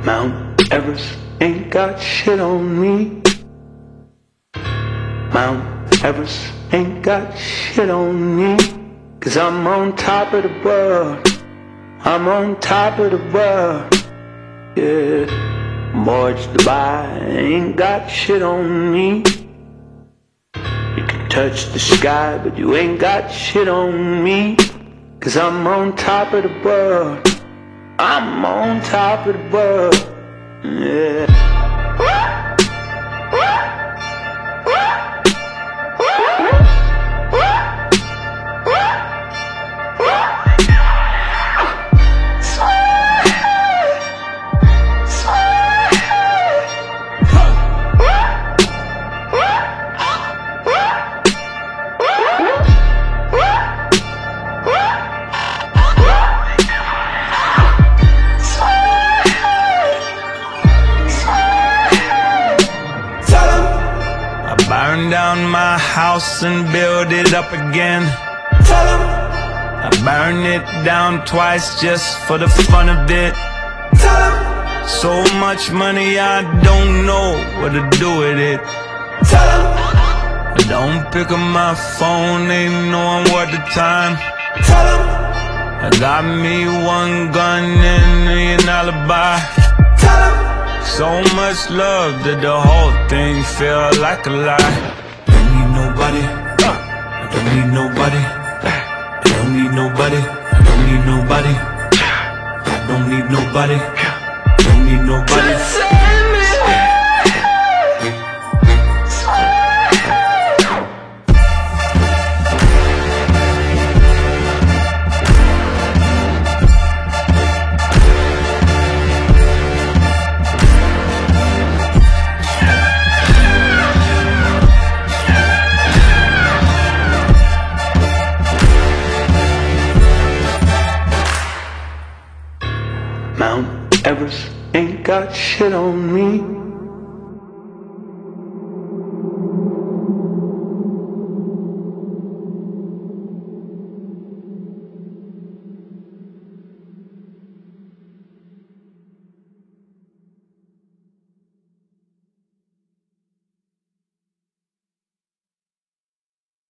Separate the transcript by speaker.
Speaker 1: Mount Everest ain't got shit on me. Mount Everest ain't got shit on me. 'Cause I'm on top of the world. I'm on top of the world. Yeah, Morge Dubai ain't got shit on me. You can touch the sky, but you ain't got shit on me. 'Cause I'm on top of the world. I'm on top of the world. Yeah.
Speaker 2: Burn down my house and build it up again.
Speaker 3: Tell 'em.
Speaker 2: I burn it down twice just for the fun of it.
Speaker 3: Tell 'em.
Speaker 2: So much money I don't know what to do with it.
Speaker 3: Tell 'em.
Speaker 2: I don't pick up my phone, ain't knowing what the time.
Speaker 3: Tell 'em.
Speaker 2: I got me one gun and an alibi.
Speaker 3: Tell 'em.
Speaker 2: So much love that the whole thing feel like a lie. Don't need nobody, I don't need nobody, I don't need nobody, I don't need nobody, I don't need nobody, I don't need nobody.
Speaker 1: Mount Everest ain't got shit on me.